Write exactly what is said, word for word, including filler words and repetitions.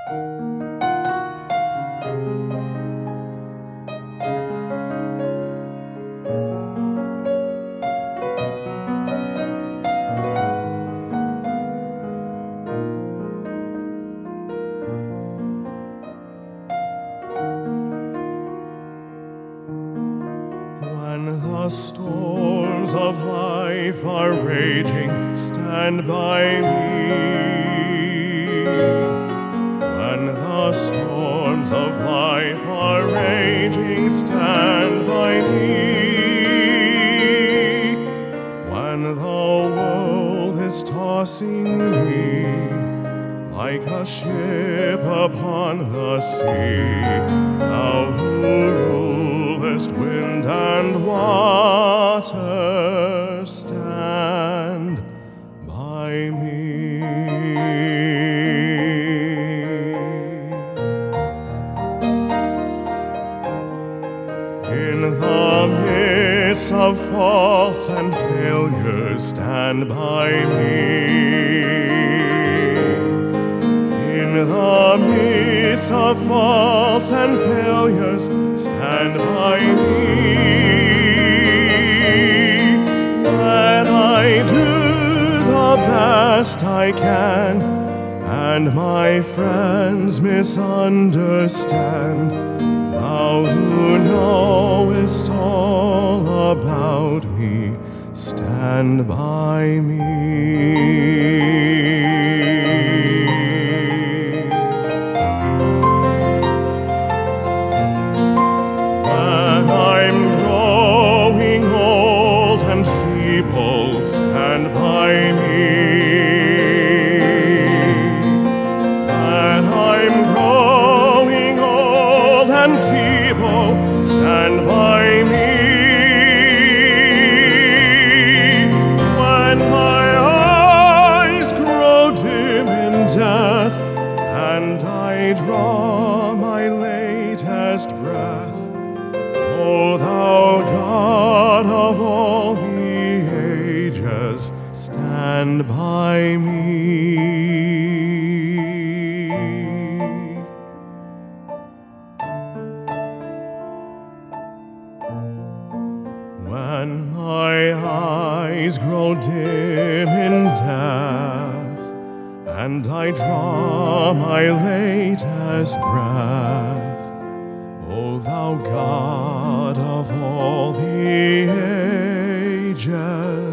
When the storms of life are raging, stand by me. When the storms of life are raging, stand by me. When the world is tossing me like a ship upon the sea, thou who rulest wind and water, stand by me. In the midst of faults and failures, stand by me. In the midst of faults and failures, stand by me. When I do the best I can, and my friends misunderstand, thou who knowest all about me, stand by me. Stand by me. When I'm growing old and feeble, stand by me. When my eyes grow dim in death, and I draw my latest breath, O thou God of all the ages, stand by me. When my eyes grow dim in death, and I draw my latest breath, O thou God of all the ages,